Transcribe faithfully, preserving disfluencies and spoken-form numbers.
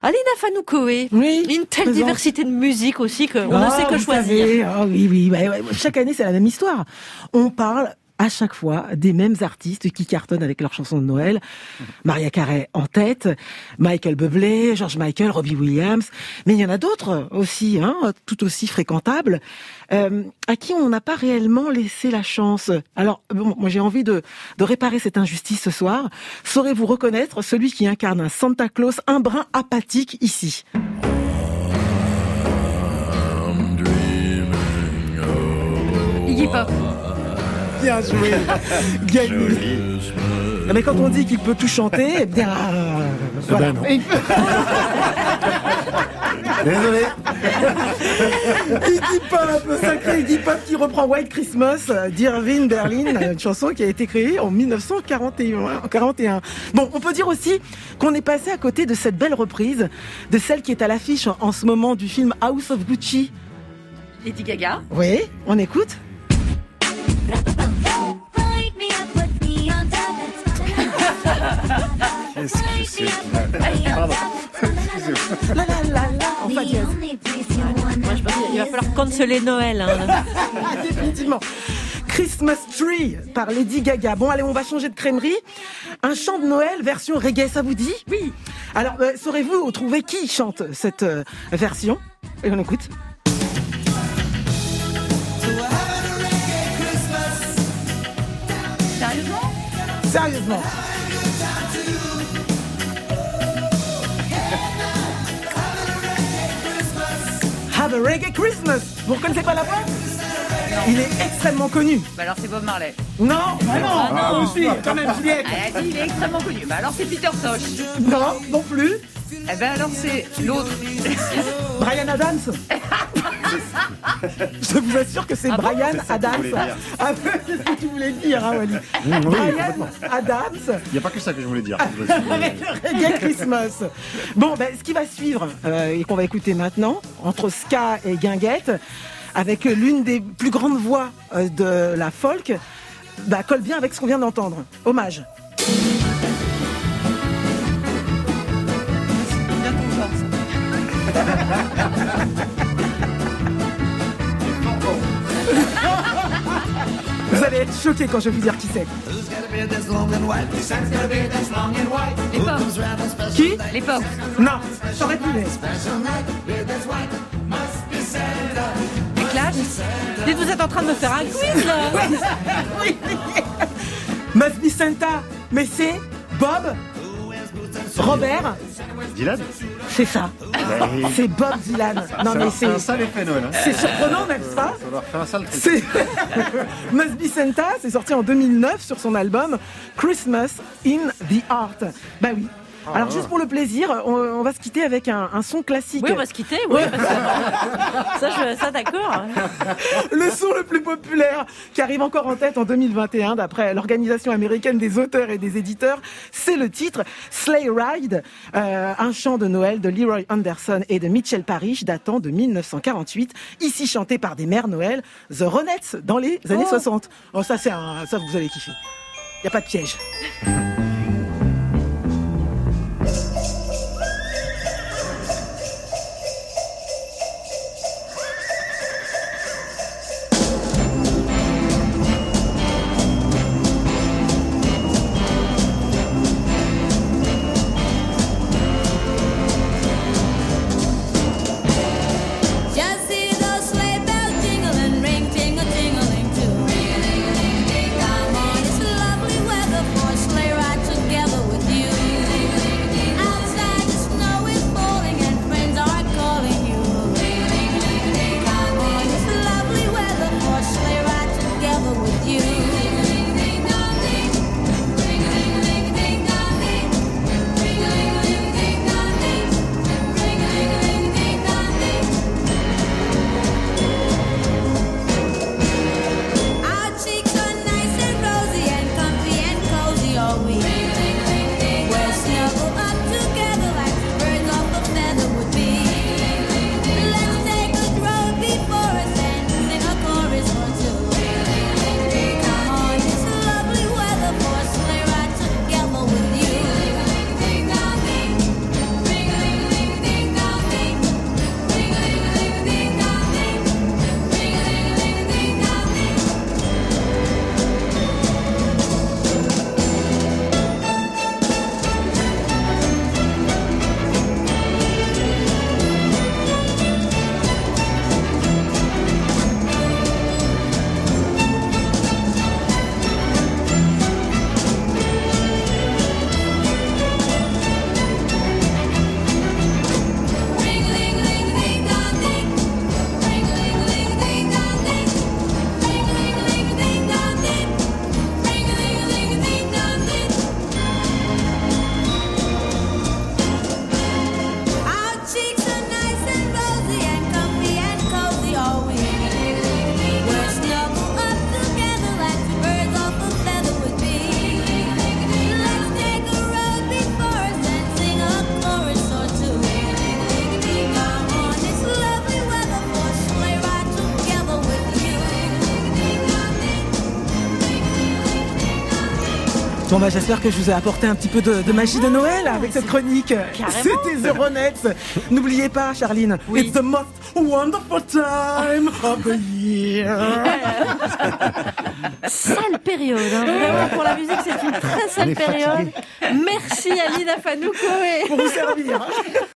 Alina Fanoukoé, oui, une telle présente. diversité de musique aussi qu'on Ah, ne sait que vous choisir. savez, ah oui, oui, ouais, ouais, chaque année c'est la même histoire. On parle à chaque fois des mêmes artistes qui cartonnent avec leurs chansons de Noël. Mariah Carey en tête, Michael Bublé, George Michael, Robbie Williams, mais il y en a d'autres aussi, hein, tout aussi fréquentables, euh, à qui on n'a pas réellement laissé la chance. Alors, bon, moi j'ai envie de, de réparer cette injustice ce soir. Saurez-vous reconnaître celui qui incarne un Santa Claus un brin apathique ici? Iggy Pop. Bien joué, gagné. Mais quand on dit qu'il peut tout chanter, eh bien, euh, voilà. ben non. Il peut- Désolé. Iggy Pop, le sacré Iggy Pop qui reprend White Christmas d'Irving Berlin, une chanson qui a été créée en dix-neuf cent quarante et un. Bon, on peut dire aussi qu'on est passé à côté de cette belle reprise, de celle qui est à l'affiche en ce moment du film House of Gucci. Lady Gaga. Oui, on écoute. Qu'est-ce que c'est? Pardon. Excusez-moi. La la la la, en fa dièse. Moi, je pense qu'il va falloir canceller Noël. Hein. Définitivement. Christmas Tree par Lady Gaga. Bon, allez, on va changer de crèmerie. Un chant de Noël version reggae, ça vous dit? Oui. Alors, euh, saurez-vous trouver qui chante cette euh, version? Et on écoute. Sérieusement? Sérieusement. Have a Reggae Christmas. Vous reconnaissez pas la voix? Il est extrêmement connu. Bah alors c'est Bob Marley. Non, bah non, Ah, non, si, quand même, Juliette. Elle a dit il est extrêmement connu. Bah alors c'est Peter Tosh. Non, non plus. Eh ben alors c'est l'autre. Bryan Adams. Je vous assure que c'est Ah bon? Bryan C'est ça que Adams. tu voulais dire. Ah, c'est ce que tu voulais dire, hein, Wally. oui, Bryan complètement. Adams. Il n'y a pas que ça que je voulais dire. Avec le reggae Christmas. Bon, ben, ce qui va suivre euh, et qu'on va écouter maintenant, entre ska et guinguette, avec l'une des plus grandes voix euh, de la folk, bah, colle bien avec ce qu'on vient d'entendre. Hommage. Bien ton genre, ça. Vous allez être choqués quand je vais vous dire qui c'est. L'époque. Qui? L'époque. Non, j'aurais pu les. Les Clash. Dites, vous êtes en train de me faire un quiz, là. Oui. Must be Santa, mais c'est Bob, Robert, Dylan? c'est ça. Ben, C'est Bob Dylan. Non c'est mais un- c'est c'est un sale effet Noël. Hein. c'est surprenant, n'est-ce pas? Ça leur fait un sale truc. C'est Must Be Santa, c'est sorti en deux mille neuf sur son album Christmas in the Heart. Bah oui. Alors juste pour le plaisir, on, on va se quitter avec un, un son classique. Oui, on va se quitter, oui. Parce que... Ça, je... ça d'accord. Le son le plus populaire qui arrive encore en tête en deux mille vingt et un d'après l'Organisation américaine des auteurs et des éditeurs, c'est le titre Sleigh Ride, euh, un chant de Noël de Leroy Anderson et de Mitchell Parish datant de mille neuf cent quarante-huit, ici chanté par des mères Noël, The Ronettes dans les années Oh. soixante. Oh, ça c'est un, ça vous allez kiffer. Y a pas de piège. Just see those sleigh bells jingling, ring, tingle, tingling too. Come on, it's lovely weather for a sleigh ride. Bon bah j'espère que je vous ai apporté un petit peu de, de magie de Noël avec cette chronique. C'était The Ronettes. N'oubliez pas, Charline, Oui. it's the most wonderful time of the year. Sale période, hein. Vraiment, pour la musique, c'est une très On sale est période. fatigué. Merci Aline Afanouko. Pour vous servir.